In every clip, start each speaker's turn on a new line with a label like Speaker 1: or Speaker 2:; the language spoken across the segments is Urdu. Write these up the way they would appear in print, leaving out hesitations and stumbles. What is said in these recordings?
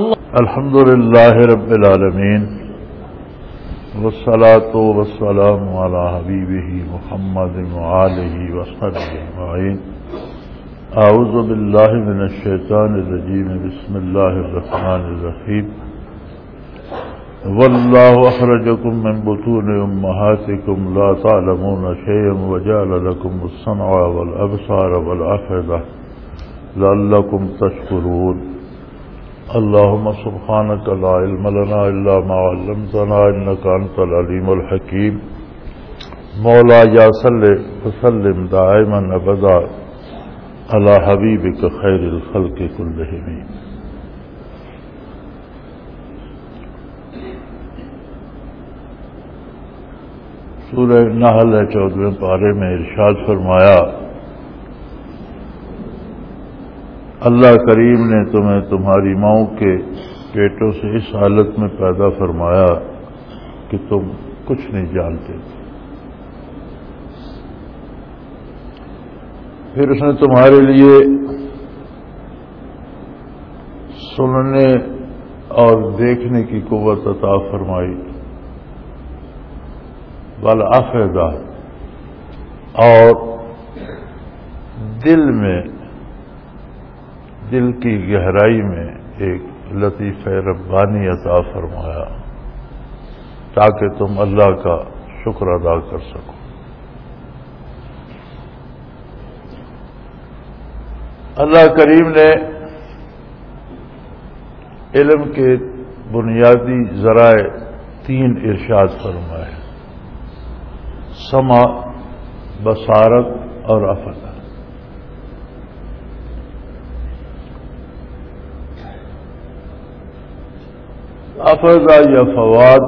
Speaker 1: الحمد للہ رب العالمین والصلاة والسلام علی حبیبہ محمد وآلہ وصحبہ اجمعین. اعوذ باللہ من الشیطان الرجیم. بسم اللہ الرحمن الرحیم. واللہ اخرجکم من بطون امہاتکم لا تعلمون شیئا وجعل لکم السمع والابصار والافئدہ لعلکم تشکرون. اللهم سبحانك لا علم لنا إلا ما علمتنا إنك أنت العليم الحكيم. مولاي صل وسلم دائما أبدا على حبيبك خير الخلق كلهم. سورہ نحل 14ویں پارے میں ارشاد فرمایا، اللہ کریم نے تمہیں تمہاری ماؤں کے پیٹوں سے اس حالت میں پیدا فرمایا کہ تم کچھ نہیں جانتے. پھر اس نے تمہارے لیے سننے اور دیکھنے کی قوت عطا فرمائی، والافئدہ، اور دل کی گہرائی میں ایک لطیفہ ربانی عطا فرمایا تاکہ تم اللہ کا شکر ادا کر سکو. اللہ کریم نے علم کے بنیادی ذرائع 3 ارشاد فرمائے: سمع، بصارت اور افئدہ. افئدہ یا فواد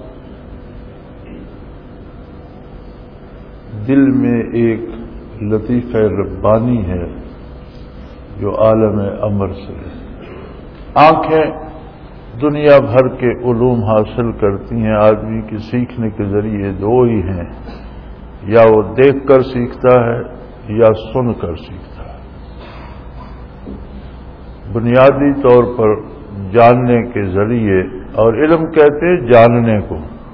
Speaker 1: دل میں ایک لطیفہ ربانی ہے جو عالم امر سے ہے. آنکھیں دنیا بھر کے علوم حاصل کرتی ہیں. آدمی کے سیکھنے کے ذریعے 2 ہی ہیں، یا وہ دیکھ کر سیکھتا ہے یا سن کر سیکھتا ہے. بنیادی طور پر جاننے کے ذریعے، اور علم کہتے ہیں جاننے کو.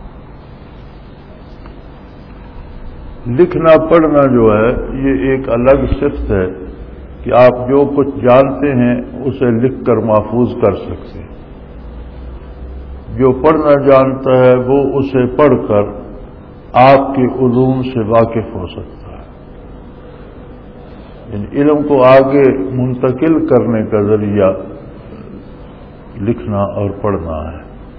Speaker 1: لکھنا پڑھنا جو ہے یہ ایک الگ صفت ہے کہ آپ جو کچھ جانتے ہیں اسے لکھ کر محفوظ کر سکتے ہیں. جو پڑھنا جانتا ہے وہ اسے پڑھ کر آپ کے علوم سے واقف ہو سکتا ہے. یعنی علم کو آگے منتقل کرنے کا ذریعہ لکھنا اور پڑھنا ہے.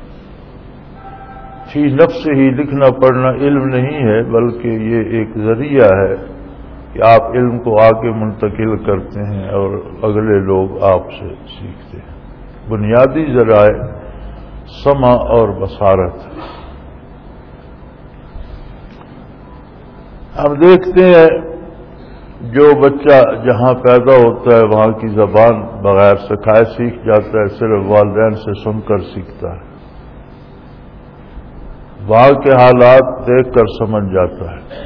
Speaker 1: فی نفس ہی لکھنا پڑھنا علم نہیں ہے، بلکہ یہ ایک ذریعہ ہے کہ آپ علم کو آگے منتقل کرتے ہیں اور اگلے لوگ آپ سے سیکھتے ہیں. بنیادی ذرائع سمع اور بصارت. ہم دیکھتے ہیں جو بچہ جہاں پیدا ہوتا ہے وہاں کی زبان بغیر سکھائے سیکھ جاتا ہے، صرف والدین سے سن کر سیکھتا ہے. وہاں کے حالات دیکھ کر سمجھ جاتا ہے.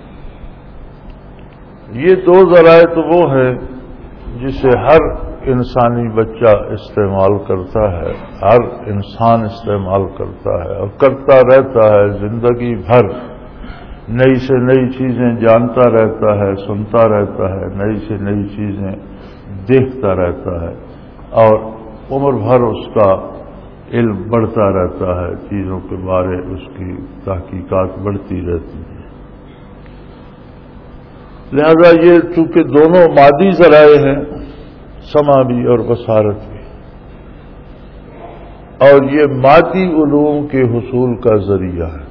Speaker 1: یہ 2 ذرائع تو وہ ہیں جسے ہر انسانی بچہ استعمال کرتا ہے، ہر انسان استعمال کرتا ہے اور کرتا رہتا ہے. زندگی بھر نئی سے نئی چیزیں جانتا رہتا ہے، سنتا رہتا ہے، نئی سے نئی چیزیں دیکھتا رہتا ہے، اور عمر بھر اس کا علم بڑھتا رہتا ہے. چیزوں کے بارے اس کی تحقیقات بڑھتی رہتی ہیں. لہذا یہ چونکہ دونوں مادی ذرائع ہیں، سمع بھی اور بصارت بھی، اور یہ مادی علوم کے حصول کا ذریعہ ہے.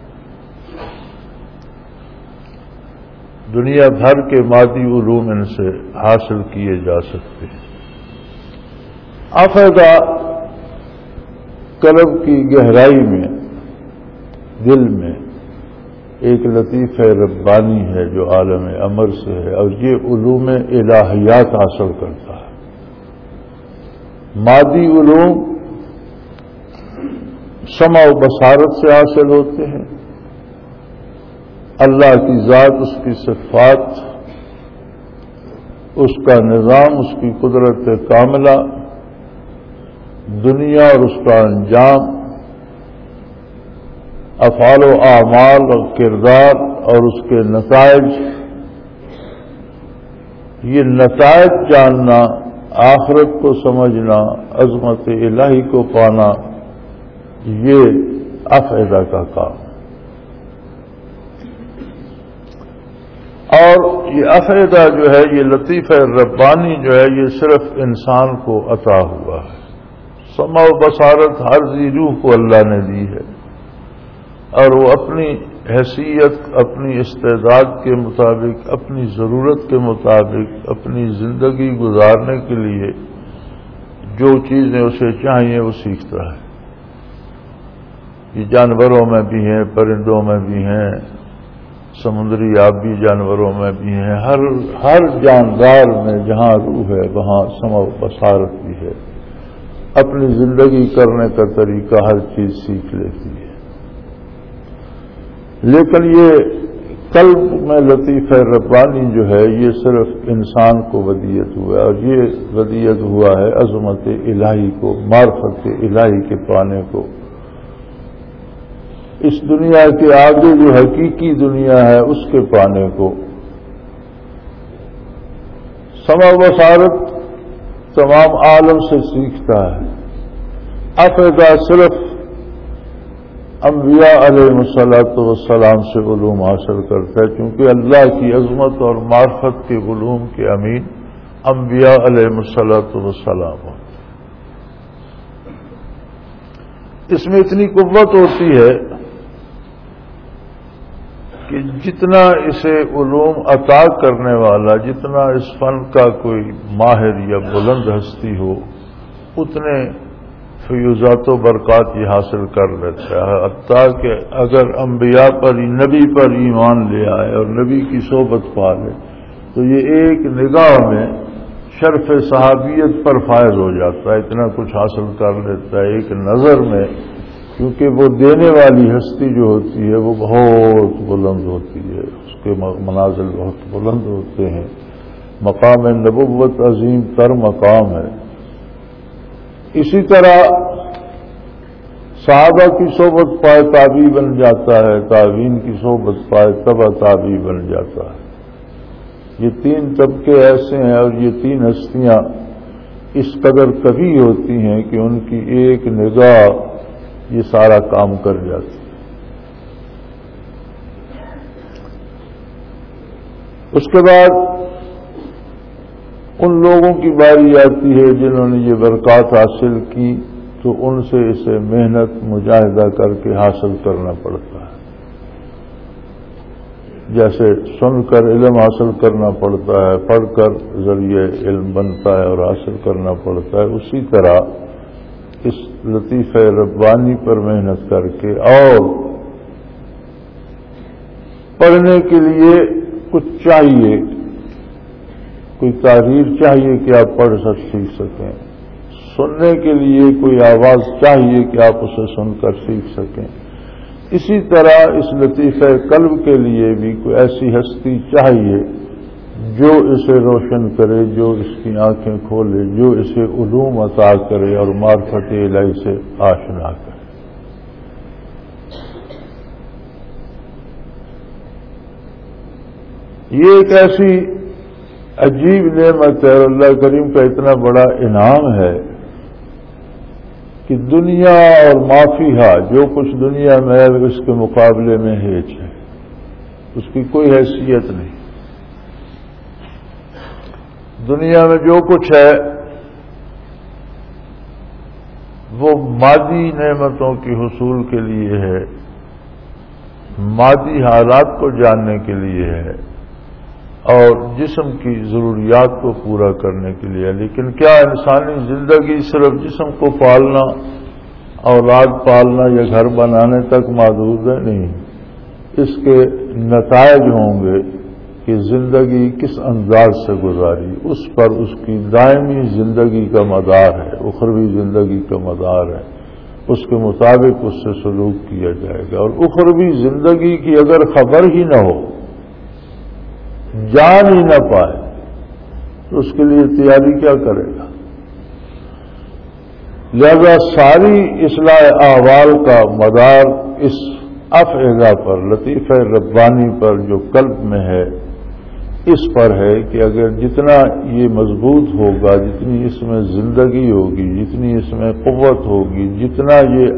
Speaker 1: دنیا بھر کے مادی علوم ان سے حاصل کیے جا سکتے ہیں. افئدہ قلب کی گہرائی میں، دل میں ایک لطیفہ ربانی ہے جو عالم امر سے ہے، اور یہ علوم الہیات حاصل کرتا ہے. مادی علوم سمع و بصارت سے حاصل ہوتے ہیں. اللہ کی ذات، اس کی صفات، اس کا نظام، اس کی قدرت کاملہ، دنیا اور اس کا انجام، افعال و اعمال اور کردار اور اس کے نتائج، یہ نتائج جاننا، آخرت کو سمجھنا، عظمت الہی کو پانا، یہ افعدہ کا کام۔ اور یہ افعدہ جو ہے، یہ لطیفہ ربانی جو ہے، یہ صرف انسان کو عطا ہوا ہے۔ سمع و بصارت ہر ذی روح کو اللہ نے دی ہے، اور وہ اپنی حیثیت، اپنی استعداد کے مطابق، اپنی ضرورت کے مطابق اپنی زندگی گزارنے کے لیے جو چیزیں اسے چاہیے وہ سیکھتا ہے۔ یہ جانوروں میں بھی ہیں، پرندوں میں بھی ہیں، سمندری آبی جانوروں میں بھی ہیں، ہر جاندار میں جہاں روح ہے وہاں سمع و بصارت بھی ہے۔ اپنی زندگی کرنے کا طریقہ ہر چیز سیکھ لیتی ہے۔ لیکن یہ قلب میں لطیفہ ربانی جو ہے، یہ صرف انسان کو ودیت ہوا ہے، اور یہ ودیت ہوا ہے عظمت الہی کو، معرفت الہی کے پانے کو۔ اس دنیا کے آگے جو حقیقی دنیا ہے اس کے پانے کو۔ سمع و بصارت تمام عالم سے سیکھتا ہے۔ افعدہ صرف انبیاء علیہ الصلوۃ والسلام سے علوم حاصل کرتا ہے، کیونکہ اللہ کی عظمت اور معرفت کے علوم کے امین انبیاء علیہ الصلوۃ والسلام ہوتے ہیں۔ اس میں اتنی قوت ہوتی ہے کہ جتنا اسے علوم عطا کرنے والا، جتنا اس فن کا کوئی ماہر یا بلند ہستی ہو، اتنے فیوزات و برکات یہ حاصل کر لیتا ہے۔ حتیٰ کہ اگر انبیاء پر، نبی پر ایمان لے آئے اور نبی کی صحبت پا لے تو یہ ایک نگاہ میں شرف صحابیت پر فائز ہو جاتا ہے، اتنا کچھ حاصل کر لیتا ہے ایک نظر میں، کیونکہ وہ دینے والی ہستی جو ہوتی ہے وہ بہت بلند ہوتی ہے، اس کے منازل بہت بلند ہوتے ہیں۔ مقام نبوت عظیم تر مقام ہے۔ اسی طرح صحابہ کی صحبت پائے تابعی بن جاتا ہے، تابعین کی صحبت پائے تبع تابعی بن جاتا ہے۔ یہ تین طبقے ایسے ہیں، اور یہ تین ہستیاں اس قدر کبھی ہوتی ہیں کہ ان کی ایک نگاہ یہ سارا کام کر جاتی ہے۔ اس کے بعد ان لوگوں کی باری آتی ہے جنہوں نے یہ برکات حاصل کی، تو ان سے اسے محنت مجاہدہ کر کے حاصل کرنا پڑتا ہے۔ جیسے سن کر علم حاصل کرنا پڑتا ہے، پڑھ کر ذریعے علم بنتا ہے اور حاصل کرنا پڑتا ہے، اسی طرح اس لطیفہ ربانی پر محنت کر کے، اور پڑھنے کے لیے کچھ چاہیے، کوئی تحریر چاہیے کہ آپ پڑھ سیکھ سکیں، سننے کے لیے کوئی آواز چاہیے کہ آپ اسے سن کر سیکھ سکیں۔ اسی طرح اس لطیفہ قلب کے لیے بھی کوئی ایسی ہستی چاہیے جو اسے روشن کرے، جو اس کی آنکھیں کھولے، جو اسے علوم عطا کرے اور معرفت الہی سے آشنا کرے۔ یہ ایک ایسی عجیب نعمت ہے، اور اللہ کریم کا اتنا بڑا انعام ہے کہ دنیا اور مافیہا، جو کچھ دنیا میں ہے اس کے مقابلے میں ہیچ ہے، اس کی کوئی حیثیت نہیں۔ دنیا میں جو کچھ ہے وہ مادی نعمتوں کی حصول کے لیے ہے، مادی حالات کو جاننے کے لیے ہے، اور جسم کی ضروریات کو پورا کرنے کے لیے۔ لیکن کیا انسانی زندگی صرف جسم کو پالنا، اولاد پالنا یا گھر بنانے تک محدود ہے؟ نہیں، اس کے نتائج ہوں گے کہ زندگی کس انداز سے گزاری، اس پر اس کی دائمی زندگی کا مدار ہے، اخروی زندگی کا مدار ہے، اس کے مطابق اس سے سلوک کیا جائے گا۔ اور اخروی زندگی کی اگر خبر ہی نہ ہو، جان ہی نہ پائے، تو اس کے لیے تیاری کیا کرے گا؟ لہذا ساری اصلاح احوال کا مدار اس افعلہ پر، لطیفہ ربانی پر جو قلب میں ہے، اس پر ہے کہ اگر جتنا یہ مضبوط ہوگا، جتنی اس میں زندگی ہوگی، جتنی اس میں قوت ہوگی، جتنا یہ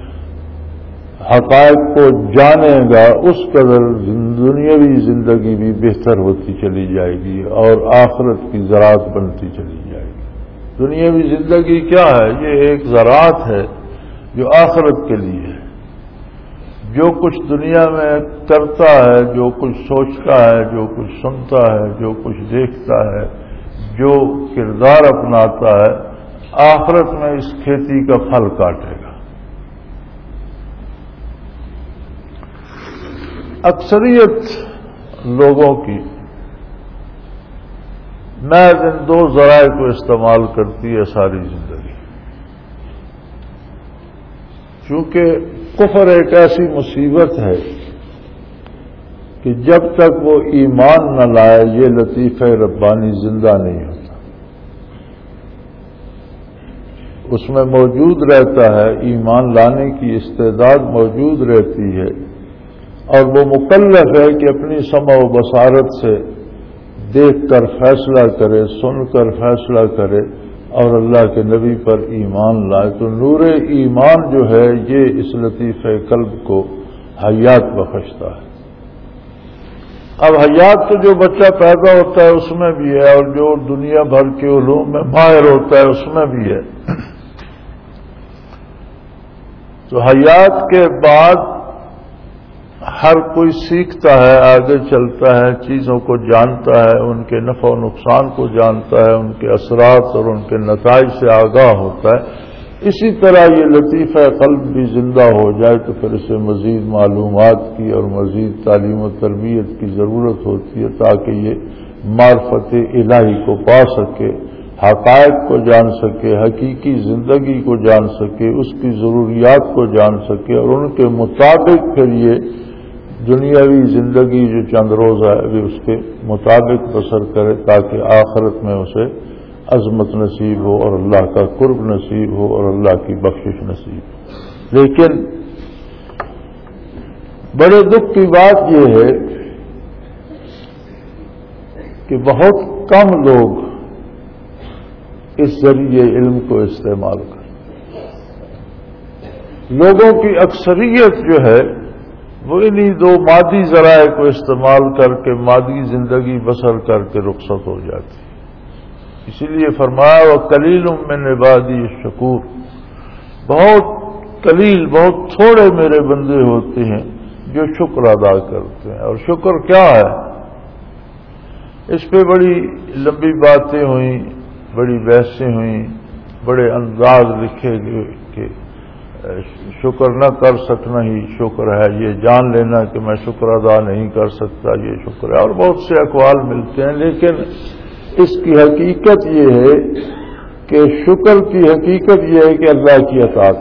Speaker 1: حقائق کو جانے گا، اس قدر دنیاوی زندگی بھی بہتر ہوتی چلی جائے گی اور آخرت کی زراعت بنتی چلی جائے گی۔ دنیاوی زندگی کیا ہے؟ یہ ایک زراعت ہے جو آخرت کے لیے ہے۔ جو کچھ دنیا میں کرتا ہے، جو کچھ سوچتا ہے، جو کچھ سنتا ہے، جو کچھ دیکھتا ہے، جو کردار اپناتا ہے، آخرت میں اس کھیتی کا پھل کاٹے گا۔ اکثریت لوگوں کی محض ان دو ذرائع کو استعمال کرتی ہے ساری زندگی، چونکہ کفر ایک ایسی مصیبت ہے کہ جب تک وہ ایمان نہ لائے یہ لطیفہ ربانی زندہ نہیں ہوتا۔ اس میں موجود رہتا ہے، ایمان لانے کی استعداد موجود رہتی ہے، اور وہ مکلف ہے کہ اپنی سمع و بصارت سے دیکھ کر فیصلہ کرے، سن کر فیصلہ کرے اور اللہ کے نبی پر ایمان لائے۔ تو نور ایمان جو ہے یہ اس لطیفہ قلب کو حیات بخشتا ہے۔ اب حیات تو جو بچہ پیدا ہوتا ہے اس میں بھی ہے، اور جو دنیا بھر کے علوم میں ماہر ہوتا ہے اس میں بھی ہے۔ تو حیات کے بعد ہر کوئی سیکھتا ہے، آگے چلتا ہے، چیزوں کو جانتا ہے، ان کے نفع و نقصان کو جانتا ہے، ان کے اثرات اور ان کے نتائج سے آگاہ ہوتا ہے۔ اسی طرح یہ لطیفہ قلب بھی زندہ ہو جائے تو پھر اسے مزید معلومات کی اور مزید تعلیم و تربیت کی ضرورت ہوتی ہے تاکہ یہ معرفت الہی کو پا سکے، حقائق کو جان سکے، حقیقی زندگی کو جان سکے، اس کی ضروریات کو جان سکے، اور ان کے مطابق پھر یہ دنیاوی زندگی جو چند روز ہے بھی اس کے مطابق بسر کرے تاکہ آخرت میں اسے عظمت نصیب ہو اور اللہ کا قرب نصیب ہو اور اللہ کی بخشش نصیب ہو۔ لیکن بڑے دکھ کی بات یہ ہے کہ بہت کم لوگ اس ذریعے علم کو استعمال کریں۔ لوگوں کی اکثریت جو ہے وہ انہی دو مادی ذرائع کو استعمال کر کے مادی زندگی بسر کر کے رخصت ہو جاتی۔ اسی لیے فرمایا وَقَلِيلٌ مِّنْ عِبَادِيَ الشَّكُورُ، بہت قلیل، بہت تھوڑے میرے بندے ہوتے ہیں جو شکر ادا کرتے ہیں۔ اور شکر کیا ہے؟ اس پہ بڑی لمبی باتیں ہوئیں، بڑی بحثیں ہوئیں، بڑے انداز لکھے گئے کہ شکر نہ کر سکنا ہی شکر ہے، یہ جان لینا کہ میں شکر ادا نہیں کر سکتا یہ شکر ہے، اور بہت سے اقوال ملتے ہیں۔ لیکن اس کی حقیقت یہ ہے کہ شکر کی حقیقت یہ ہے کہ اللہ کی اطاعت،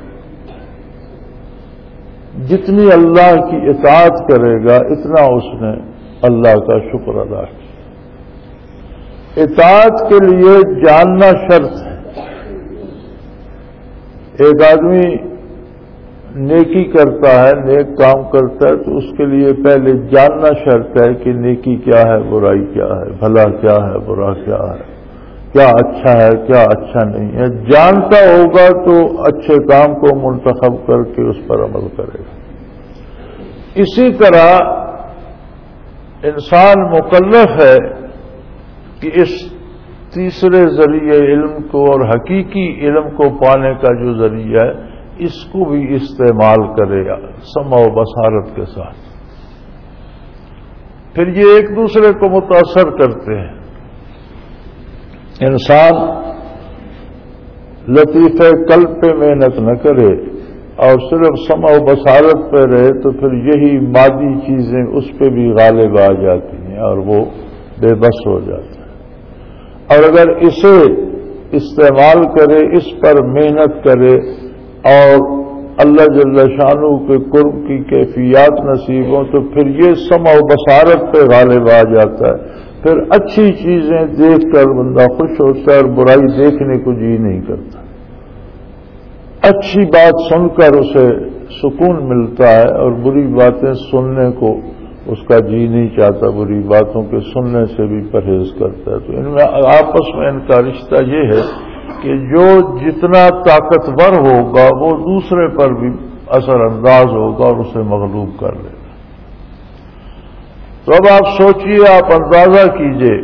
Speaker 1: جتنی اللہ کی اطاعت کرے گا اتنا اس نے اللہ کا شکر ادا کیا۔ اطاعت کے لیے جاننا شرط ہے۔ ایک آدمی نیکی کرتا ہے، نیک کام کرتا ہے تو اس کے لیے پہلے جاننا شرط ہے کہ نیکی کیا ہے، برائی کیا ہے، بھلا کیا ہے، برا کیا ہے، کیا اچھا ہے، کیا اچھا نہیں ہے۔ جانتا ہوگا تو اچھے کام کو منتخب کر کے اس پر عمل کرے گا۔ اسی طرح انسان مکلف ہے کہ اس تیسرے ذریعے علم کو اور حقیقی علم کو پانے کا جو ذریعہ ہے اس کو بھی استعمال کرے گا سمع و بصارت کے ساتھ۔ پھر یہ ایک دوسرے کو متاثر کرتے ہیں۔ انسان لطیفہ قلب پہ محنت نہ کرے اور صرف سمع و بصارت پہ رہے تو پھر یہی مادی چیزیں اس پہ بھی غالب آ جاتی ہیں اور وہ بے بس ہو جاتا ہے۔ اور اگر اسے استعمال کرے، اس پر محنت کرے اور اللہ جل شانہ کے قرب کی کیفیات نصیب ہوں تو پھر یہ سمع و بصارت پہ غالب آ جاتا ہے۔ پھر اچھی چیزیں دیکھ کر بندہ خوش ہوتا ہے اور برائی دیکھنے کو جی نہیں کرتا۔ اچھی بات سن کر اسے سکون ملتا ہے اور بری باتیں سننے کو اس کا جی نہیں چاہتا، بری باتوں کے سننے سے بھی پرہیز کرتا ہے۔ تو ان میں آپس میں ان کا رشتہ یہ ہے کہ جو جتنا طاقتور ہوگا وہ دوسرے پر بھی اثر انداز ہوگا اور اسے مغلوب کر لے گا۔ تو اب آپ سوچئے، آپ اندازہ کیجئے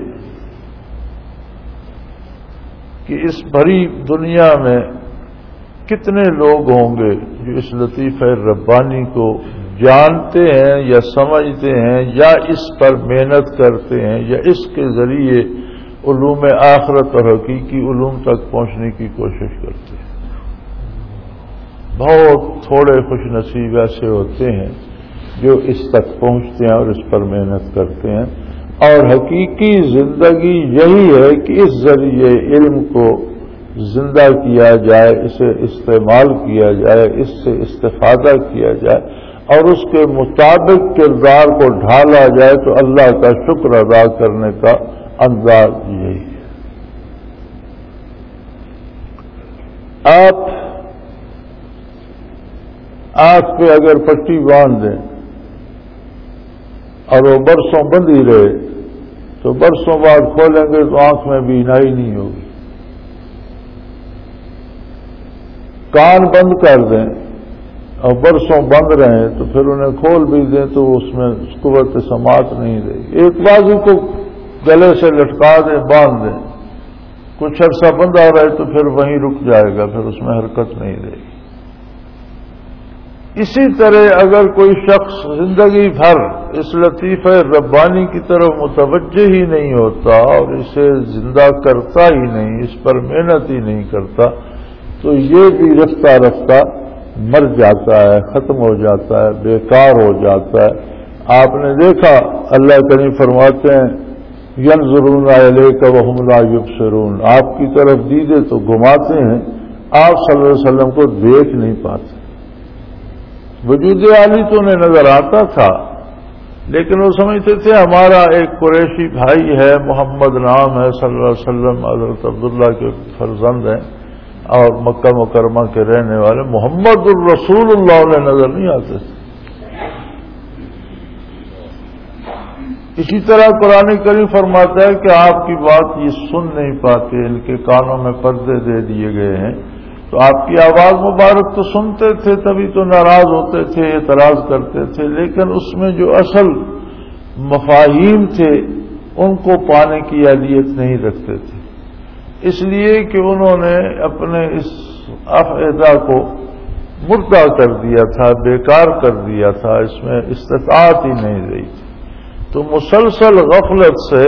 Speaker 1: کہ اس بھری دنیا میں کتنے لوگ ہوں گے جو اس لطیفہ ربانی کو جانتے ہیں یا سمجھتے ہیں یا اس پر محنت کرتے ہیں یا اس کے ذریعے علوم آخرت اور حقیقی علوم تک پہنچنے کی کوشش کرتے ہیں۔ بہت تھوڑے خوش نصیب ایسے ہوتے ہیں جو اس تک پہنچتے ہیں اور اس پر محنت کرتے ہیں، اور حقیقی زندگی یہی ہے کہ اس ذریعے علم کو زندہ کیا جائے، اسے استعمال کیا جائے، اس سے استفادہ کیا جائے اور اس کے مطابق کردار کو ڈھالا جائے، تو اللہ کا شکر ادا کرنے کا انداز یہی ہے۔ آپ آنکھ پہ اگر پٹی باندھ دیں اور وہ برسوں بند ہی رہے تو برسوں بعد کھولیں گے تو آنکھ میں بینائی نہیں ہوگی۔ کان بند کر دیں اور برسوں بند رہیں تو پھر انہیں کھول بھی دیں تو اس میں قوت سماعت نہیں رہے گی۔ ایک بازو کو گلے سے لٹکا دیں، باندھ دیں، کچھ عرصہ بندہ رہے تو پھر وہیں رک جائے گا، پھر اس میں حرکت نہیں رہے گی۔ اسی طرح اگر کوئی شخص زندگی بھر اس لطیفہ ربانی کی طرف متوجہ ہی نہیں ہوتا اور اسے زندہ کرتا ہی نہیں، اس پر محنت ہی نہیں کرتا، تو یہ بھی رفتہ رفتہ مر جاتا ہے، ختم ہو جاتا ہے، بیکار ہو جاتا ہے۔ آپ نے دیکھا اللہ کریم فرماتے ہیں ينظرون الیک وهم لا یبصرون، آپ کی طرف دیدے تو گھماتے ہیں، آپ صلی اللہ علیہ وسلم کو دیکھ نہیں پاتے۔ وجود عالی تو انہیں نظر آتا تھا، لیکن وہ سمجھتے تھے ہمارا ایک قریشی بھائی ہے، محمد نام ہے، صلی اللہ علیہ وسلم حضرت عبداللہ کے فرزند ہیں اور مکہ مکرمہ کے رہنے والے محمد الرسول اللہ انہیں نظر نہیں آتے تھے۔ اسی طرح قرآن کریم فرماتا ہے کہ آپ کی بات یہ سن نہیں پاتے، ان کے کانوں میں پردے دے دیے گئے ہیں، تو آپ کی آواز مبارک تو سنتے تھے، تبھی تو ناراض ہوتے تھے، اعتراض کرتے تھے، لیکن اس میں جو اصل مفاہیم تھے ان کو پانے کی اہلیت نہیں رکھتے تھے، اس لیے کہ انہوں نے اپنے اس افعدہ کو مردہ کر دیا تھا، بیکار کر دیا تھا، اس میں استطاعت ہی نہیں رہی تھی۔ تو مسلسل غفلت سے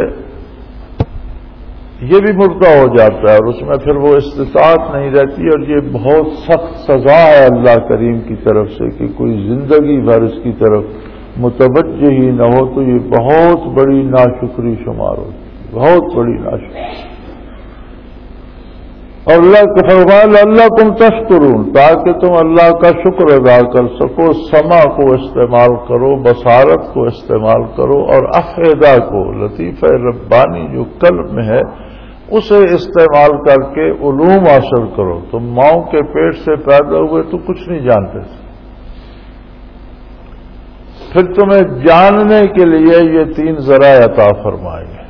Speaker 1: یہ بھی مردہ ہو جاتا ہے اور اس میں پھر وہ استطاعت نہیں رہتی، اور یہ بہت سخت سزا ہے اللہ کریم کی طرف سے کہ کوئی زندگی بھر اس کی طرف متوجہ ہی نہ ہو، تو یہ بہت بڑی ناشکری شمار ہوتی ہے، بہت بڑی ناشکری۔ اور اللہ کا فرمان اللہ تم تشکرون، تاکہ تم اللہ کا شکر ادا کر سکو، سمع کو استعمال کرو، بصارت کو استعمال کرو، اور افعدہ کو، لطیفہ ربانی جو قلب میں ہے اسے استعمال کر کے علوم حاصل کرو۔ تم ماؤں کے پیٹ سے پیدا ہوئے تو کچھ نہیں جانتے تھے، پھر تمہیں جاننے کے لیے یہ 3 ذرائع عطا فرمائے ہیں،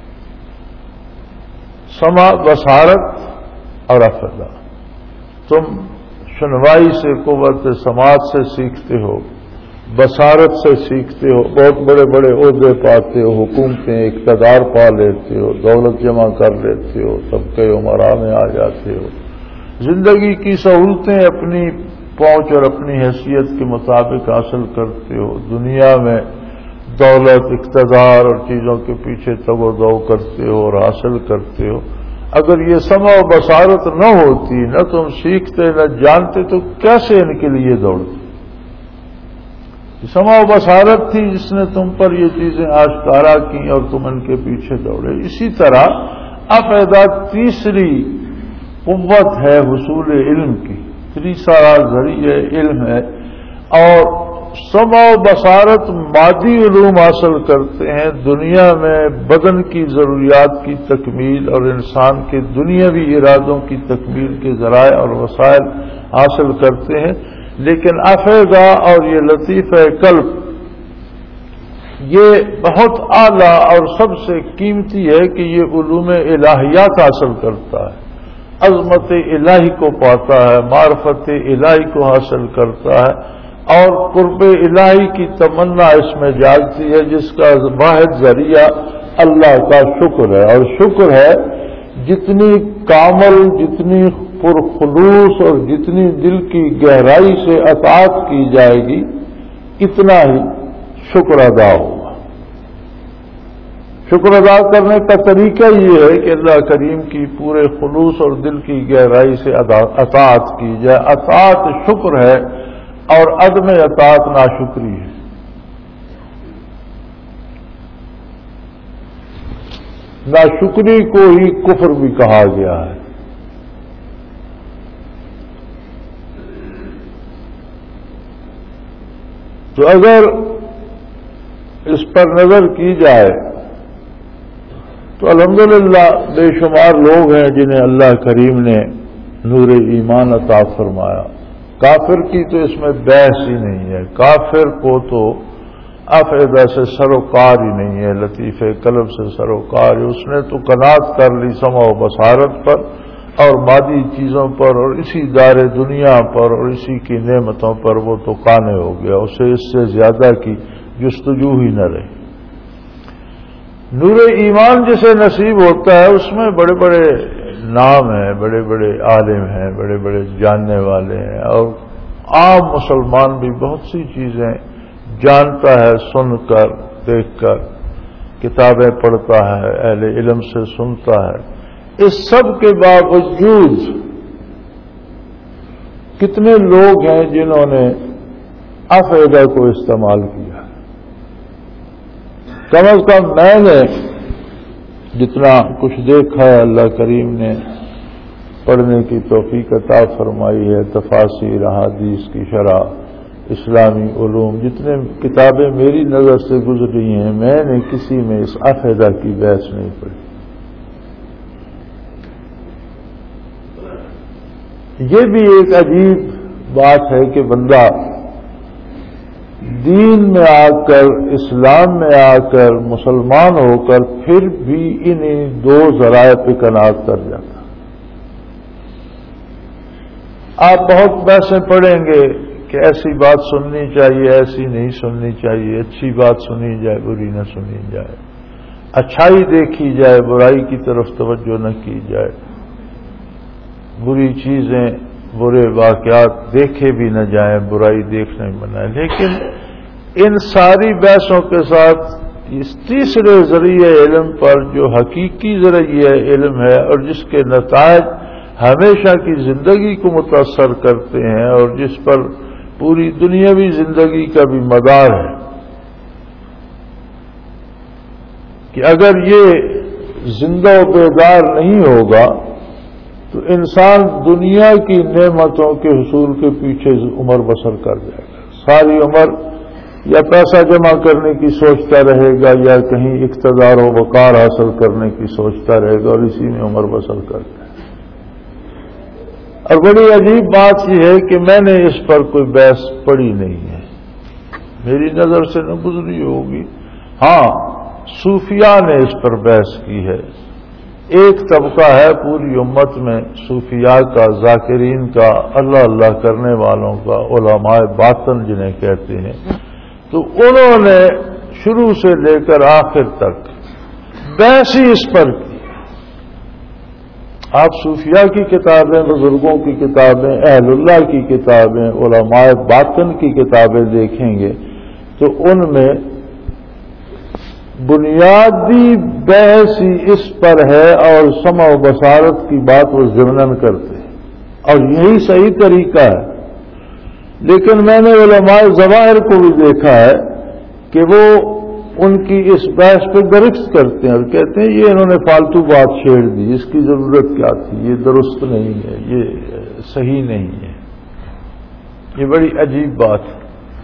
Speaker 1: سمع، بصارت اور افعدہ۔ تم سنوائی سے، قوت سماعت سے سیکھتے ہو، بصارت سے سیکھتے ہو، بہت بڑے بڑے عہدے پاتے ہو، حکومتیں، اقتدار پا لیتے ہو، دولت جمع کر لیتے ہو، طبقے عمرا میں آ جاتے ہو، زندگی کی سہولتیں اپنی پہنچ اور اپنی حیثیت کے مطابق حاصل کرتے ہو، دنیا میں دولت، اقتدار اور چیزوں کے پیچھے تگ و دو کرتے ہو اور حاصل کرتے ہو۔ اگر یہ سمع و بصارت نہ ہوتی، نہ تم سیکھتے نہ جانتے، تو کیسے ان کے لیے دوڑتے؟ سمع و بصارت تھی جس نے تم پر یہ چیزیں آشکارا کی اور تم ان کے پیچھے دوڑے۔ اسی طرح افعدہ تیسری قوت ہے حصول علم کی، تیسرا ذریعہ علم ہے، اور سمع و بصارت مادی علوم حاصل کرتے ہیں، دنیا میں بدن کی ضروریات کی تکمیل اور انسان کے دنیاوی ارادوں کی تکمیل کے ذرائع اور وسائل حاصل کرتے ہیں، لیکن افیدہ اور یہ لطیفہ قلب یہ بہت اعلیٰ اور سب سے قیمتی ہے کہ یہ علوم الہیات حاصل کرتا ہے، عظمت الہی کو پاتا ہے، معرفت الہی کو حاصل کرتا ہے، اور قرب الہی کی تمنا اس میں جاگتی ہے، جس کا واحد ذریعہ اللہ کا شکر ہے۔ اور شکر ہے جتنی کامل، جتنی پرخلوص اور جتنی دل کی گہرائی سے اطاعت کی جائے گی اتنا ہی شکر ادا ہوگا۔ شکر ادا کرنے کا طریقہ یہ ہے کہ اللہ کریم کی پورے خلوص اور دل کی گہرائی سے اطاعت کی جائے۔ اطاعت شکر ہے اور عدم اطاعت ناشکری ہے۔ ناشکری کو ہی کفر بھی کہا گیا ہے۔ تو اگر اس پر نظر کی جائے تو الحمدللہ بے شمار لوگ ہیں جنہیں اللہ کریم نے نور ایمان عطا فرمایا۔ کافر کی تو اس میں بحث ہی نہیں ہے، کافر کو تو افیدہ سے سروکار ہی نہیں ہے، لطیف قلب سے سروکار ہے۔ اس نے تو قناعت کر لی سمع و بصارت پر اور مادی چیزوں پر اور اسی دار دنیا پر اور اسی کی نعمتوں پر وہ تو قانع ہو گیا، اسے اس سے زیادہ کی جستجو ہی نہ رہی۔ نور ایمان جسے نصیب ہوتا ہے اس میں بڑے بڑے نام ہیں، بڑے بڑے عالم ہیں، بڑے بڑے جاننے والے ہیں، اور عام مسلمان بھی بہت سی چیزیں جانتا ہے، سن کر دیکھ کر، کتابیں پڑھتا ہے، اہل علم سے سنتا ہے۔ اس سب کے باوجود کتنے لوگ ہیں جنہوں نے افیدہ کو استعمال کیا؟ کم از کم میں نے جتنا کچھ دیکھا ہے، اللہ کریم نے پڑھنے کی توفیق عطا فرمائی ہے، تفاسیر، احادیث کی شرح، اسلامی علوم، جتنے کتابیں میری نظر سے گزری ہیں، میں نے کسی میں اس افیدہ کی بحث نہیں پڑھی۔ یہ بھی ایک عجیب بات ہے کہ بندہ دین میں آ کر، اسلام میں آ کر، مسلمان ہو کر پھر بھی انہیں دو ذرائع پہ قناعت کر جاتا۔ آپ بہت بحثیں پڑھیں گے کہ ایسی بات سننی چاہیے، ایسی نہیں سننی چاہیے، اچھی بات سنی جائے، بری نہ سنی جائے، اچھائی دیکھی جائے، برائی کی طرف توجہ نہ کی جائے، بری چیزیں، برے واقعات دیکھے بھی نہ جائیں، برائی دیکھنا ہی منع ہے۔ لیکن ان ساری بحثوں کے ساتھ اس تیسرے ذریعہ علم پر جو حقیقی ذریعہ علم ہے اور جس کے نتائج ہمیشہ کی زندگی کو متاثر کرتے ہیں اور جس پر پوری دنیاوی زندگی کا بھی مدار ہے، کہ اگر یہ زندہ و بیدار نہیں ہوگا تو انسان دنیا کی نعمتوں کے حصول کے پیچھے عمر بسر کر جائے گا۔ ساری عمر یا پیسہ جمع کرنے کی سوچتا رہے گا یا کہیں اقتدار و وقار حاصل کرنے کی سوچتا رہے گا اور اسی میں عمر بسر کرتا ہے۔ اور بڑی عجیب بات یہ ہے کہ میں نے اس پر کوئی بحث پڑھی نہیں ہے، میری نظر سے نہ گزری ہوگی۔ ہاں، صوفیاء نے اس پر بحث کی ہے۔ ایک طبقہ ہے پوری امت میں صوفیاء کا، ذاکرین کا، اللہ اللہ کرنے والوں کا، علماء باطن جنہیں کہتے ہیں، تو انہوں نے شروع سے لے کر آخر تک بحث ہی اس پر کی۔ آپ صوفیاء کی کتابیں، بزرگوں کی کتابیں، اہل اللہ کی کتابیں، علماء باطن کی کتابیں دیکھیں گے تو ان میں بنیادی بحث ہی اس پر ہے اور سمع و بصارت کی بات وہ ضمناً کرتے ہیں، اور یہی صحیح طریقہ ہے۔ لیکن میں نے علماء ظواہر کو بھی دیکھا ہے کہ وہ ان کی اس بحث پہ گرفت کرتے ہیں اور کہتے ہیں یہ انہوں نے فالتو بات چھیڑ دی، اس کی ضرورت کیا تھی، یہ درست نہیں ہے، یہ صحیح نہیں ہے۔ یہ بڑی عجیب بات ہے۔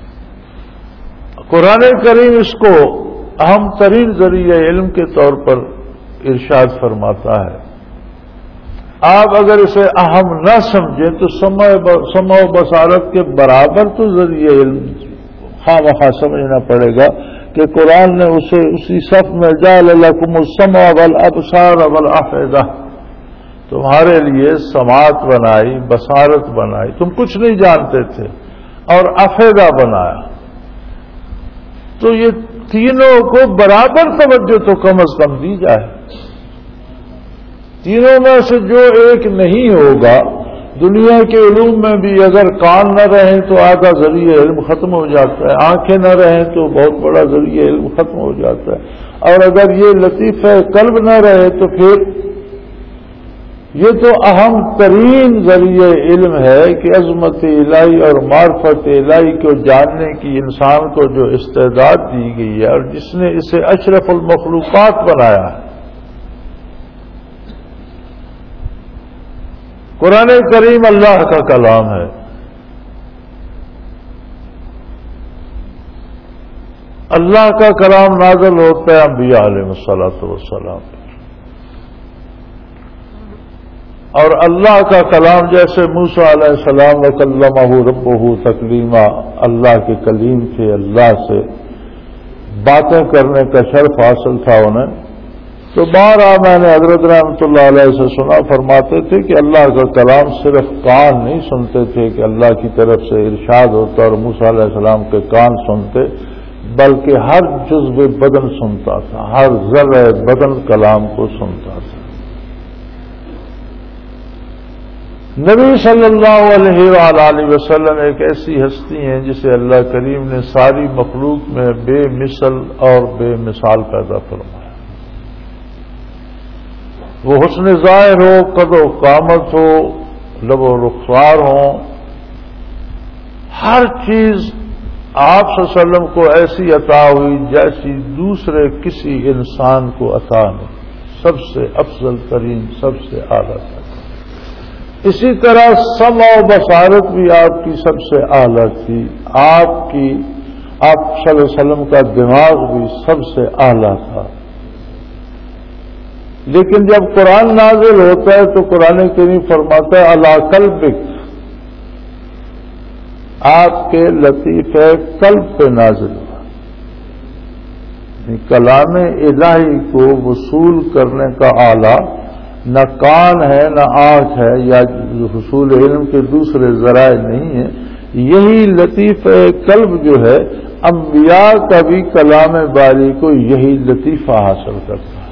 Speaker 1: قرآن کریم اس کو اہم ترین ذریعہ علم کے طور پر ارشاد فرماتا ہے آپ اگر اسے اہم نہ سمجھیں تو سمع و بصارت کے برابر تو ذریعہ علم خواہ سمجھنا پڑے گا کہ قرآن نے اسے اسی صف میں جعل لکم السمع والابصار والافئدہ، تمہارے لیے سماعت بنائی، بصارت بنائی، تم کچھ نہیں جانتے تھے، اور افئدہ بنایا. تو یہ تینوں کو برابر توجہ تو کم از کم دی جائے. تینوں میں سے جو ایک نہیں ہوگا، دنیا کے علوم میں بھی اگر کان نہ رہیں تو آدھا ذریعہ علم ختم ہو جاتا ہے، آنکھیں نہ رہیں تو بہت بڑا ذریعہ علم ختم ہو جاتا ہے، اور اگر یہ لطیفہ قلب نہ رہے تو پھر یہ تو اہم ترین ذریعہ علم ہے کہ عظمت الہی اور معرفت الہی کو جاننے کی انسان کو جو استعداد دی گئی ہے، اور جس نے اسے اشرف المخلوقات بنایا ہے. قرآن کریم اللہ کا کلام ہے. اللہ کا کلام نازل ہوتا ہے انبیاء علیہ الصلوۃ والسلام، اور اللہ کا کلام جیسے موسیٰ علیہ السلام وکلمہ ربہ تکلیما، اللہ کے کلیم تھے، اللہ سے باتیں کرنے کا شرف حاصل تھا انہیں. تو بارہ میں نے حضرت رحمۃ اللہ علیہ سے سنا، فرماتے تھے کہ اللہ کا کلام صرف کان نہیں سنتے تھے کہ اللہ کی طرف سے ارشاد ہوتا اور موسیٰ علیہ السلام کے کان سنتے، بلکہ ہر جزو بدن سنتا تھا، ہر ذرہ بدن کلام کو سنتا تھا. نبی صلی اللہ علیہ وآلہ وسلم ایک ایسی ہستی ہیں جسے اللہ کریم نے ساری مخلوق میں بے مثل اور بے مثال پیدا فرمایا. وہ حسن ظاہر ہو، قد و قامت ہو، لب و رخسار ہوں، ہر چیز آپ صلی اللہ علیہ وسلم کو ایسی عطا ہوئی جیسی دوسرے کسی انسان کو عطا نہیں. سب سے افضل ترین، سب سے اعلیٰ ترین. اسی طرح سمع و بصارت بھی آپ کی سب سے اعلیٰ تھی. آپ صلی اللہ علیہ وسلم کا دماغ بھی سب سے اعلیٰ تھا. لیکن جب قرآن نازل ہوتا ہے تو قرآن کریم فرماتا ہے علی قلبک، آپ کے لطیفہ قلب پہ نازل ہوا. کلام الہی کو وصول کرنے کا آلہ نہ کان ہے نہ آنکھ ہے یا حصول علم کے دوسرے ذرائع نہیں ہیں. یہی لطیفہ قلب جو ہے، انبیاء کا بھی کلام باری کو یہی لطیفہ حاصل کرتا ہے.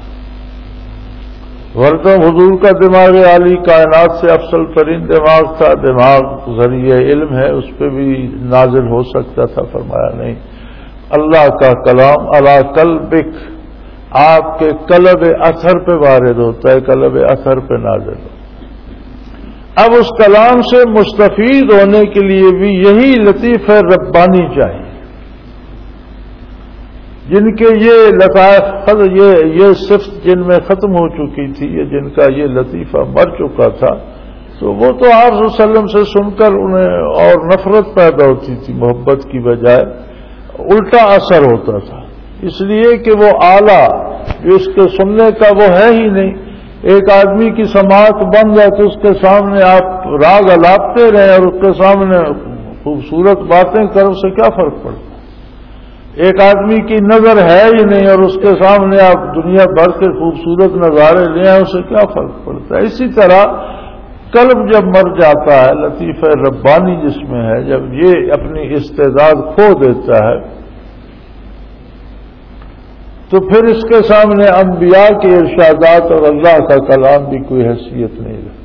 Speaker 1: ورنہ حضور کا دماغ عالی کائنات سے افضل ترین دماغ تھا، دماغ ذریعہ علم ہے، اس پہ بھی نازل ہو سکتا تھا، فرمایا نہیں. اللہ کا کلام علی قلبک، آپ کے قلب اثر پہ وارد ہوتا ہے، قلب اثر پہ نازل ہوتا ہے. اب اس کلام سے مستفید ہونے کے لیے بھی یہی لطیفہ ربانی چاہیے، جن کے یہ لطائف یہ صفت جن میں ختم ہو چکی تھی، جن کا یہ لطیفہ مر چکا تھا، تو وہ تو آپ صلی اللہ علیہ وسلم سے سن کر انہیں اور نفرت پیدا ہوتی تھی، محبت کی بجائے الٹا اثر ہوتا تھا. اس لیے کہ وہ اعلیٰ جو اس کے سننے کا وہ ہے ہی نہیں. ایک آدمی کی سماعت بند ہے تو اس کے سامنے آپ راگ الاپتے رہیں اور اس کے سامنے خوبصورت باتیں کرو، اسے کیا فرق پڑتا؟ ایک آدمی کی نظر ہے ہی نہیں اور اس کے سامنے آپ دنیا بھر کے خوبصورت نظارے لے آئیں، اسے کیا فرق پڑتا ہے؟ اسی طرح قلب جب مر جاتا ہے، لطیفہ ربانی جس میں ہے، جب یہ اپنی استعداد کھو دیتا ہے تو پھر اس کے سامنے انبیاء کے ارشادات اور اللہ کا کلام بھی کوئی حیثیت نہیں رہتی.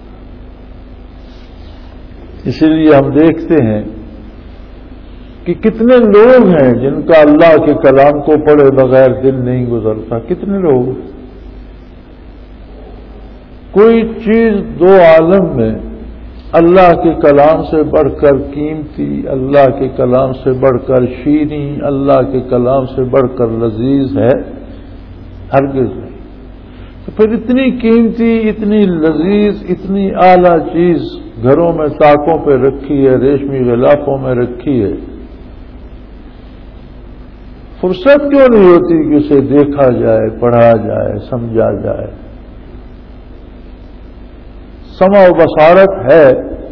Speaker 1: اسی لیے ہم دیکھتے ہیں کہ کتنے لوگ ہیں جن کا اللہ کے کلام کو پڑھے بغیر دل نہیں گزرتا. کتنے لوگ، کوئی چیز دو عالم میں اللہ کے کلام سے بڑھ کر قیمتی، اللہ کے کلام سے بڑھ کر شیریں، اللہ کے کلام سے بڑھ کر لذیذ ہے؟ ہرگز نہیں. تو پھر اتنی قیمتی، اتنی لذیذ، اتنی اعلیٰ چیز گھروں میں طاقوں پہ رکھی ہے، ریشمی غلافوں میں رکھی ہے، فرصت کیوں نہیں ہوتی کہ اسے دیکھا جائے، پڑھا جائے، سمجھا جائے؟ سمع و بصارت ہے،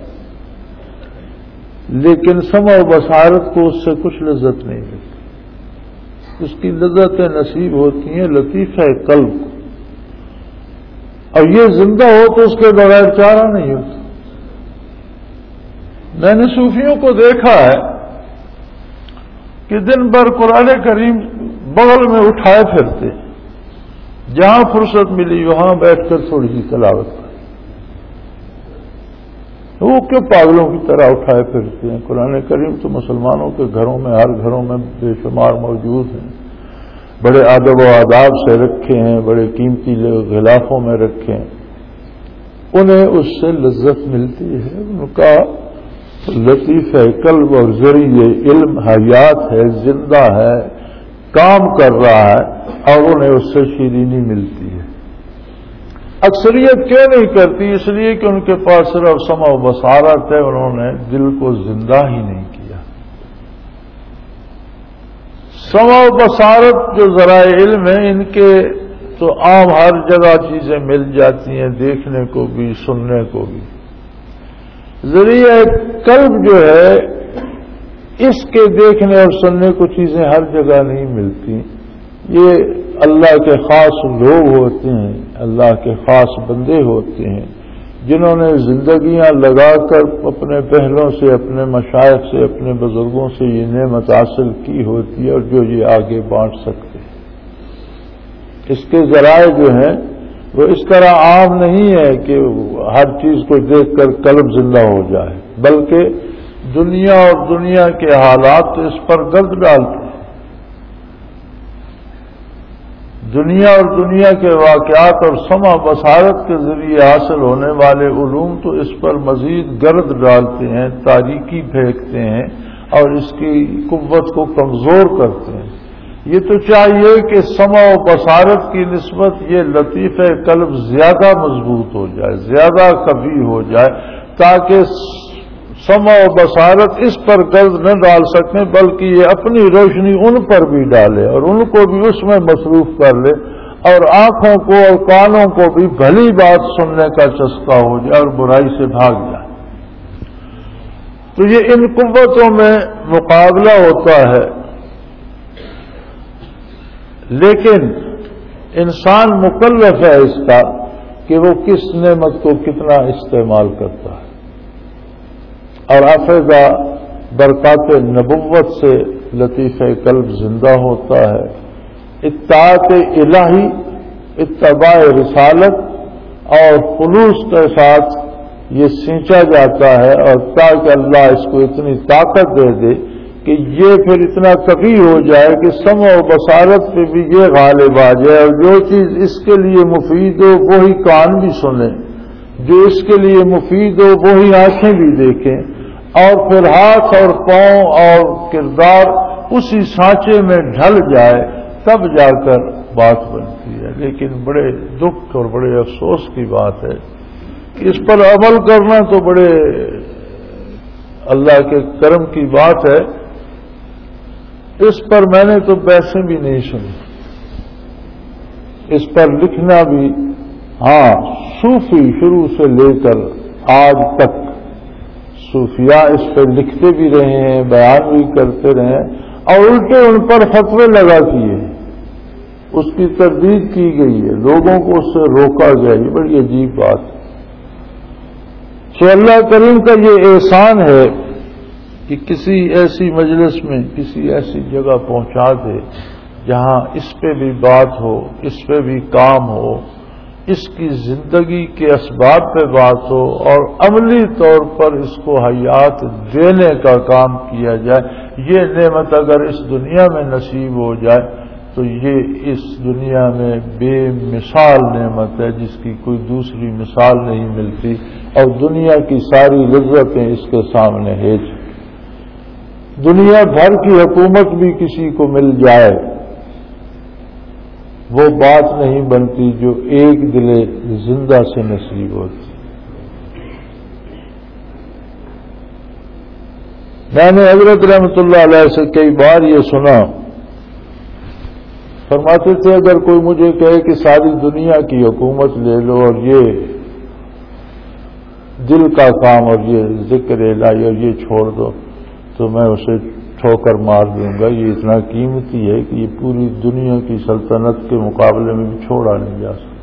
Speaker 1: لیکن سمع و بصارت کو اس سے کچھ لذت نہیں ملتی، اس کی لذتیں نصیب ہوتی ہیں لطیفہ قلب کو، اور یہ زندہ ہو تو اس کے بغیر چارہ نہیں ہوتا۔ میں نے صوفیوں کو دیکھا ہے کہ دن بھر قرآن کریم بغل میں اٹھائے پھرتے، جہاں فرصت ملی وہاں بیٹھ کر تھوڑی سی تلاوت کریں۔ وہ کیوں پاگلوں کی طرح اٹھائے پھرتے ہیں؟ قرآن کریم تو مسلمانوں کے گھروں میں، ہر گھروں میں بے شمار موجود ہیں، بڑے ادب و آداب سے رکھے ہیں، بڑے قیمتی غلافوں میں رکھے ہیں، انہیں اس سے لذت ملتی ہے، ان کا لطیفہ قلب اور ذریعہ علم حیات ہے، زندہ ہے، کام کر رہا ہے، اور انہیں اس سے شیرینی ملتی ہے۔ اکثریت کیوں نہیں کرتی؟ اس لیے کہ ان کے پاس صرف سمع و بصارت ہے، انہوں نے دل کو زندہ ہی نہیں کیا۔ سمع و بصارت جو ذرائع علم ہیں، ان کے تو عام ہر جگہ چیزیں مل جاتی ہیں، دیکھنے کو بھی، سننے کو بھی۔ ذریعہ قلب جو ہے، اس کے دیکھنے اور سننے کو چیزیں ہر جگہ نہیں ملتی۔ یہ اللہ کے خاص لوگ ہوتے ہیں، اللہ کے خاص بندے ہوتے ہیں، جنہوں نے زندگیاں لگا کر اپنے پہلوں سے، اپنے مشائخ سے، اپنے بزرگوں سے یہ نعمت حاصل کی ہوتی ہے، اور جو یہ آگے بانٹ سکتے ہیں۔ اس کے ذرائع جو ہیں وہ اس طرح عام نہیں ہے کہ ہر چیز کو دیکھ کر قلب زندہ ہو جائے، بلکہ دنیا اور دنیا کے حالات اس پر گرد ڈالتے ہیں۔ دنیا اور دنیا کے واقعات اور سمع بصارت کے ذریعے حاصل ہونے والے علوم تو اس پر مزید گرد ڈالتے ہیں، تاریکی پھینکتے ہیں، اور اس کی قوت کو کمزور کرتے ہیں۔ یہ تو چاہیے کہ سمع و بصارت کی نسبت یہ لطیفہ قلب زیادہ مضبوط ہو جائے، زیادہ قوی ہو جائے، تاکہ سمع و بصارت اس پر گرد نہ ڈال سکیں، بلکہ یہ اپنی روشنی ان پر بھی ڈالے اور ان کو بھی اس میں مصروف کر لے، اور آنکھوں کو اور کانوں کو بھی بھلی بات سننے کا چسکا ہو جائے اور برائی سے بھاگ جائے۔ تو یہ ان قوتوں میں مقابلہ ہوتا ہے، لیکن انسان مکلف ہے اس کا کہ وہ کس نعمت کو کتنا استعمال کرتا ہے، اور حافظہ برکات نبوت سے لطیفہ قلب زندہ ہوتا ہے، اطاعت الہی، اتباع رسالت اور خلوص کے ساتھ یہ سینچا جاتا ہے، اور تاکہ اللہ اس کو اتنی طاقت دے دے کہ یہ پھر اتنا قوی ہو جائے کہ سمع و بصارت پہ بھی یہ غالب آ جائے، اور جو چیز اس کے لیے مفید ہو وہی کان بھی سنیں، جو اس کے لیے مفید ہو وہی آنکھیں بھی دیکھیں، اور پھر ہاتھ اور پاؤں اور کردار اسی سانچے میں ڈھل جائے، تب جا کر بات بنتی ہے۔ لیکن بڑے دکھ اور بڑے افسوس کی بات ہے کہ اس پر عمل کرنا تو بڑے اللہ کے کرم کی بات ہے، اس پر میں نے تو بحثیں بھی نہیں سنی، اس پر لکھنا بھی، ہاں صوفی شروع سے لے کر آج تک صوفیاء اس پہ لکھتے بھی رہے ہیں، بیان بھی کرتے رہے ہیں، اور الٹے ان پر فتوے لگا کیے، اس کی تردید کی گئی ہے، لوگوں کو اس سے روکا گیا۔ یہ بڑی عجیب بات ہے۔ تو اللہ کریم کا یہ احسان ہے کہ کسی ایسی مجلس میں، کسی ایسی جگہ پہنچا دے جہاں اس پہ بھی بات ہو، اس پہ بھی کام ہو، اس کی زندگی کے اسباب پہ بات ہو، اور عملی طور پر اس کو حیات دینے کا کام کیا جائے۔ یہ نعمت اگر اس دنیا میں نصیب ہو جائے تو یہ اس دنیا میں بے مثال نعمت ہے، جس کی کوئی دوسری مثال نہیں ملتی، اور دنیا کی ساری لذتیں اس کے سامنے ہیج۔ دنیا بھر کی حکومت بھی کسی کو مل جائے، وہ بات نہیں بنتی جو ایک دل زندہ سے نصیب ہوتی۔ میں نے حضرت رحمۃ اللہ علیہ سے کئی بار یہ سنا، فرماتے تھے اگر کوئی مجھے کہے کہ ساری دنیا کی حکومت لے لو اور یہ دل کا کام اور یہ ذکر الہی اور یہ چھوڑ دو تو میں اسے ٹھوکر مار دوں گا، یہ اتنا قیمتی ہے کہ یہ پوری دنیا کی سلطنت کے مقابلے میں بھی چھوڑا نہیں جا سکتا۔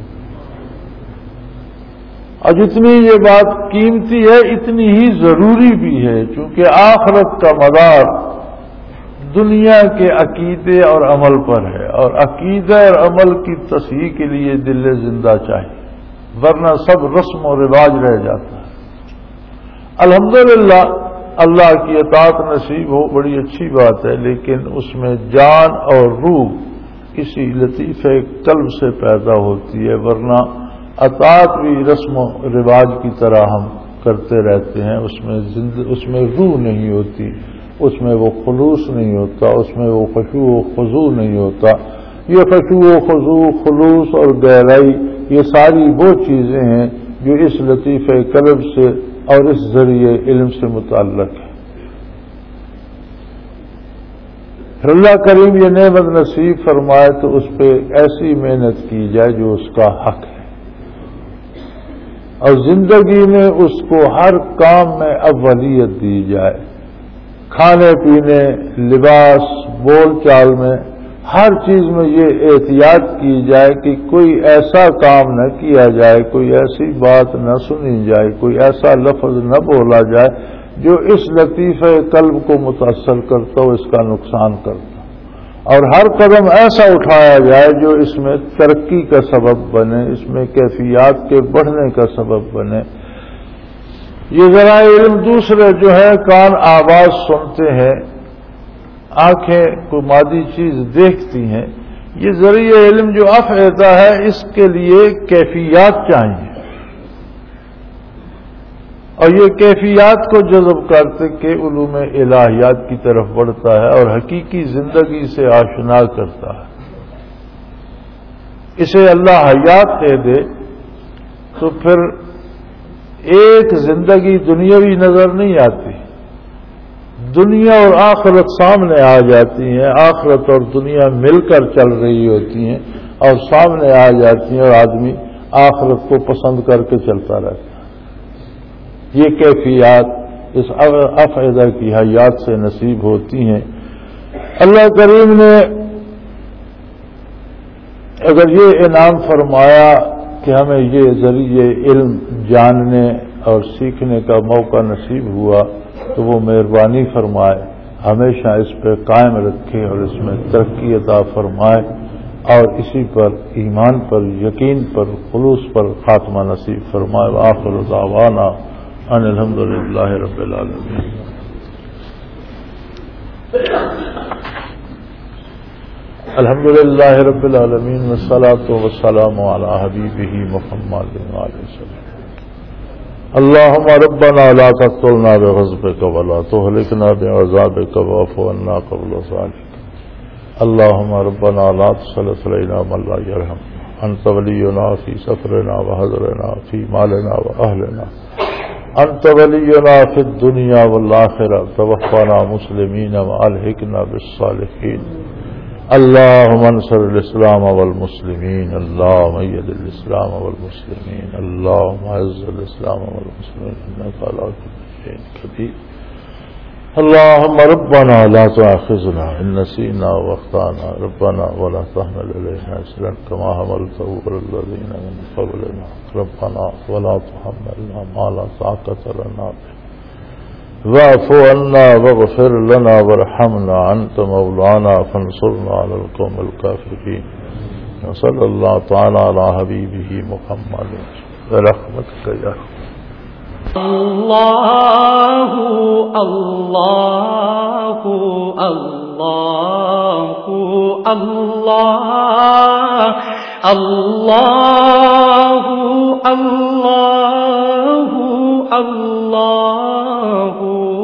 Speaker 1: اور جتنی یہ بات قیمتی ہے اتنی ہی ضروری بھی ہے، چونکہ آخرت کا مدار دنیا کے عقیدے اور عمل پر ہے، اور عقیدہ اور عمل کی تصحیح کے لیے دل زندہ چاہیے، ورنہ سب رسم و رواج رہ جاتا ہے۔ الحمدللہ اللہ کی اطاعت نصیب ہو بڑی اچھی بات ہے، لیکن اس میں جان اور روح کسی لطیفے قلب سے پیدا ہوتی ہے، ورنہ اطاعت بھی رسم و رواج کی طرح ہم کرتے رہتے ہیں، اس میں روح نہیں ہوتی، اس میں وہ خلوص نہیں ہوتا، اس میں وہ خشوع و خضوع نہیں ہوتا۔ یہ خشوع و خضوع، خلوص اور گہرائی، یہ ساری وہ چیزیں ہیں جو اس لطیفہ قلب سے اور اس ذریعے علم سے متعلق ہے۔ پھر اللہ کریم یہ نعمت نصیب فرمائے تو اس پہ ایسی محنت کی جائے جو اس کا حق ہے، اور زندگی میں اس کو ہر کام میں اولیت دی جائے، کھانے پینے، لباس، بول چال میں، ہر چیز میں یہ احتیاط کی جائے کہ کوئی ایسا کام نہ کیا جائے، کوئی ایسی بات نہ سنی جائے، کوئی ایسا لفظ نہ بولا جائے جو اس لطیفہ قلب کو متاثر کرتا ہو، اس کا نقصان کرتا ہو، اور ہر قدم ایسا اٹھایا جائے جو اس میں ترقی کا سبب بنے، اس میں کیفیات کے بڑھنے کا سبب بنے۔ یہ ذرائع علم دوسرے جو ہے، کان آواز سنتے ہیں، آنکھیں کوئی مادی چیز دیکھتی ہیں، یہ ذریعہ علم جو افعدہ ہے اس کے لیے کیفیات چاہیے، اور یہ کیفیات کو جذب کرتے کہ علوم الہیات کی طرف بڑھتا ہے اور حقیقی زندگی سے آشنا کرتا ہے۔ اسے اللہ حیات دے دے تو پھر ایک زندگی دنیاوی نظر نہیں آتی، دنیا اور آخرت سامنے آ جاتی ہیں، آخرت اور دنیا مل کر چل رہی ہوتی ہیں اور سامنے آ جاتی ہیں، اور آدمی آخرت کو پسند کر کے چلتا رہتا ہے۔ یہ کیفیات اس افعدہ کی حیات سے نصیب ہوتی ہیں۔ اللہ کریم نے اگر یہ انعام فرمایا کہ ہمیں یہ ذریعے علم جاننے اور سیکھنے کا موقع نصیب ہوا تو وہ مہربانی فرمائے، ہمیشہ اس پہ قائم رکھے اور اس میں ترقی عطا فرمائے، اور اسی پر ایمان پر، یقین پر، خلوص پر خاتمہ نصیب فرمائے۔ وآخر دعوانا ان الحمدللہ رب العالمین۔ الحمدللہ رب العالمین والصلاة والسلام علی حبیبہ محمد وآلہ وسلم۔ اللهم ربنا لا تقتلنا بغضبك ولا تهلكنا بعذابك واعف عنا قبل ذلك۔ اللهم ربنا لا تسلط علينا من لا يرحمنا، أنت ولينا في سفرنا وحضرنا في مالنا وأهلنا، أنت ولينا في الدنيا والآخرة، توفنا مسلمين وألحقنا بالصالحين۔ اللهم انصر الاسلام والمسلمين، اللهم ايد الاسلام والمسلمين، اللهم اعز الاسلام والمسلمين انك على كل شيء قدير۔ اللهم ربنا لا تؤاخذنا ان نسينا واخطانا، ربنا ولا تحمل علينا اصرا كما حملته على الذين من قبلنا، ربنا ولا تحملنا ما لا طاقة لنا به، واعف عنا واغفر لنا وارحمنا، انت مولانا فانصرنا على القوم الكافرين۔ وصلى الله تعالى على حبيبه محمد برحمتك يا
Speaker 2: اللہ اللہ اللہ اللہ اللہ اللہ اللہ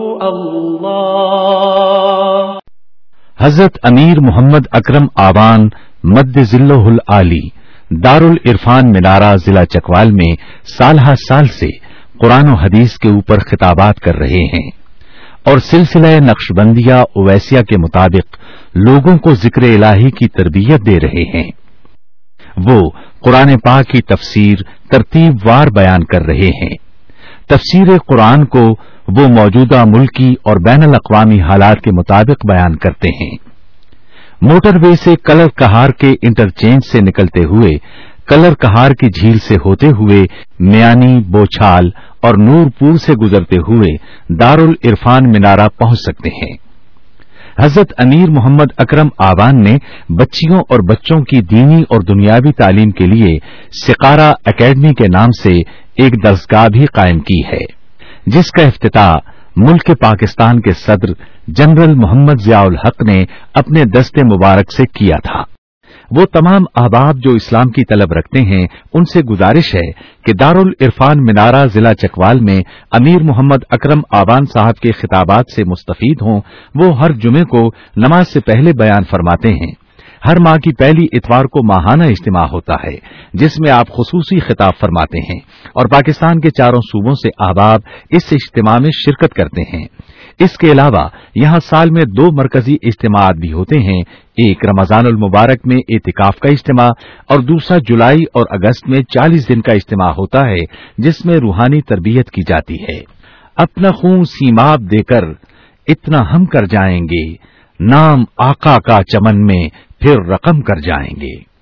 Speaker 2: اللہ۔
Speaker 3: حضرت امیر محمد اکرم آوان مد ذلہ العالی دارالعرفان منارہ ضلع چکوال میں سالہ سال سے قرآن و حدیث کے اوپر خطابات کر رہے ہیں، اور سلسلہ نقشبندیہ اویسیہ کے مطابق لوگوں کو ذکر الہی کی تربیت دے رہے ہیں۔ وہ قرآن پاک کی تفسیر ترتیب وار بیان کر رہے ہیں۔ تفسیر قرآن کو وہ موجودہ ملکی اور بین الاقوامی حالات کے مطابق بیان کرتے ہیں۔ موٹر وے سے کلر کہار کے انٹرچینج سے نکلتے ہوئے کلر کہار کی جھیل سے ہوتے ہوئے میانی، بوچھال اور نور پور سے گزرتے ہوئے دارالعرفان منارہ پہنچ سکتے ہیں۔ حضرت امیر محمد اکرم آوان نے بچیوں اور بچوں کی دینی اور دنیاوی تعلیم کے لیے سقارہ اکیڈمی کے نام سے ایک درسگاہ بھی قائم کی ہے، جس کا افتتاح ملک پاکستان کے صدر جنرل محمد ضیاء الحق نے اپنے دست مبارک سے کیا تھا۔ وہ تمام احباب جو اسلام کی طلب رکھتے ہیں ان سے گزارش ہے کہ دارالعرفان منارہ ضلع چکوال میں امیر محمد اکرم آوان صاحب کے خطابات سے مستفید ہوں۔ وہ ہر جمعے کو نماز سے پہلے بیان فرماتے ہیں۔ ہر ماہ کی پہلی اتوار کو ماہانہ اجتماع ہوتا ہے جس میں آپ خصوصی خطاب فرماتے ہیں اور پاکستان کے چاروں صوبوں سے احباب اس اجتماع میں شرکت کرتے ہیں۔ اس کے علاوہ یہاں سال میں 2 مرکزی اجتماعات بھی ہوتے ہیں، ایک رمضان المبارک میں اعتکاف کا اجتماع اور دوسرا جولائی اور اگست میں 40 دن کا اجتماع ہوتا ہے جس میں روحانی تربیت کی جاتی ہے۔ اپنا خون سیماب دے کر اتنا ہم کر جائیں گے، نام آقا کا چمن میں پھر رقم کر جائیں گے۔